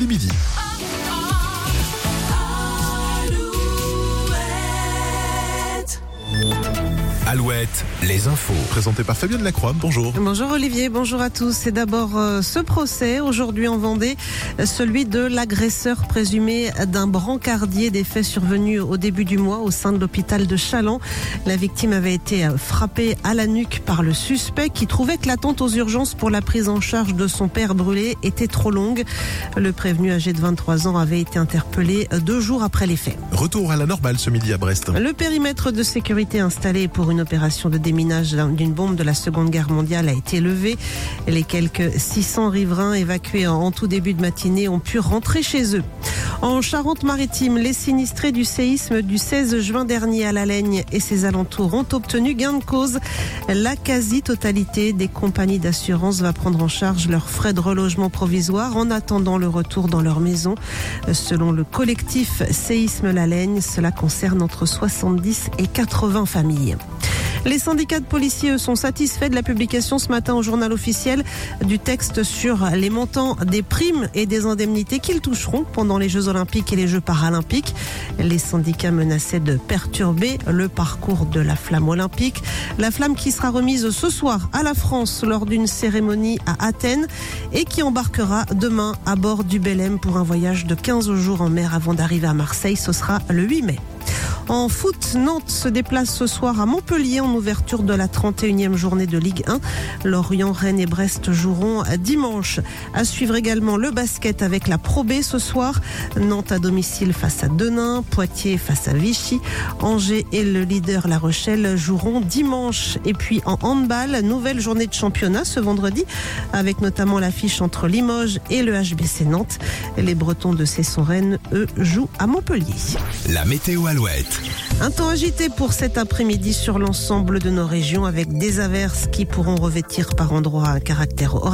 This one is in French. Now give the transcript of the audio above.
du midi. Alouette, les infos. Présenté par Fabienne Lacroix. Bonjour. Bonjour Olivier, bonjour à tous. C'est d'abord ce procès aujourd'hui en Vendée, celui de l'agresseur présumé d'un brancardier, des faits survenus au début du mois au sein de l'hôpital de Challans. La victime avait été frappée à la nuque par le suspect qui trouvait que l'attente aux urgences pour la prise en charge de son père brûlé était trop longue. Le prévenu âgé de 23 ans avait été interpellé 2 jours après les faits. Retour à la normale ce midi à Brest. Le périmètre de sécurité installé pour une opération de déminage d'une bombe de la Seconde Guerre mondiale a été levé. Les quelques 600 riverains évacués en tout début de matinée ont pu rentrer chez eux. En Charente-Maritime, les sinistrés du séisme du 16 juin dernier à La Laigne et ses alentours ont obtenu gain de cause. La quasi-totalité des compagnies d'assurance va prendre en charge leurs frais de relogement provisoire en attendant le retour dans leur maison. Selon le collectif Séisme La Laigne, cela concerne entre 70 et 80 familles. Les syndicats de policiers sont satisfaits de la publication ce matin au journal officiel du texte sur les montants des primes et des indemnités qu'ils toucheront pendant les Jeux Olympiques et les Jeux Paralympiques. Les syndicats menaçaient de perturber le parcours de la flamme olympique. La flamme qui sera remise ce soir à la France lors d'une cérémonie à Athènes et qui embarquera demain à bord du Belém pour un voyage de 15 jours en mer avant d'arriver à Marseille. Ce sera le 8 mai. En foot, Nantes se déplace ce soir à Montpellier en ouverture de la 31e journée de Ligue 1. Lorient, Rennes et Brest joueront dimanche. À suivre également le basket avec la Pro B ce soir. Nantes à domicile face à Denain, Poitiers face à Vichy. Angers et le leader La Rochelle joueront dimanche. Et puis en handball, nouvelle journée de championnat ce vendredi avec notamment l'affiche entre Limoges et le HBC Nantes. Les Bretons de Cesson-Rennes, eux, jouent à Montpellier. La météo Alouette. Un temps agité pour cet après-midi sur l'ensemble de nos régions avec des averses qui pourront revêtir par endroits un caractère orageux.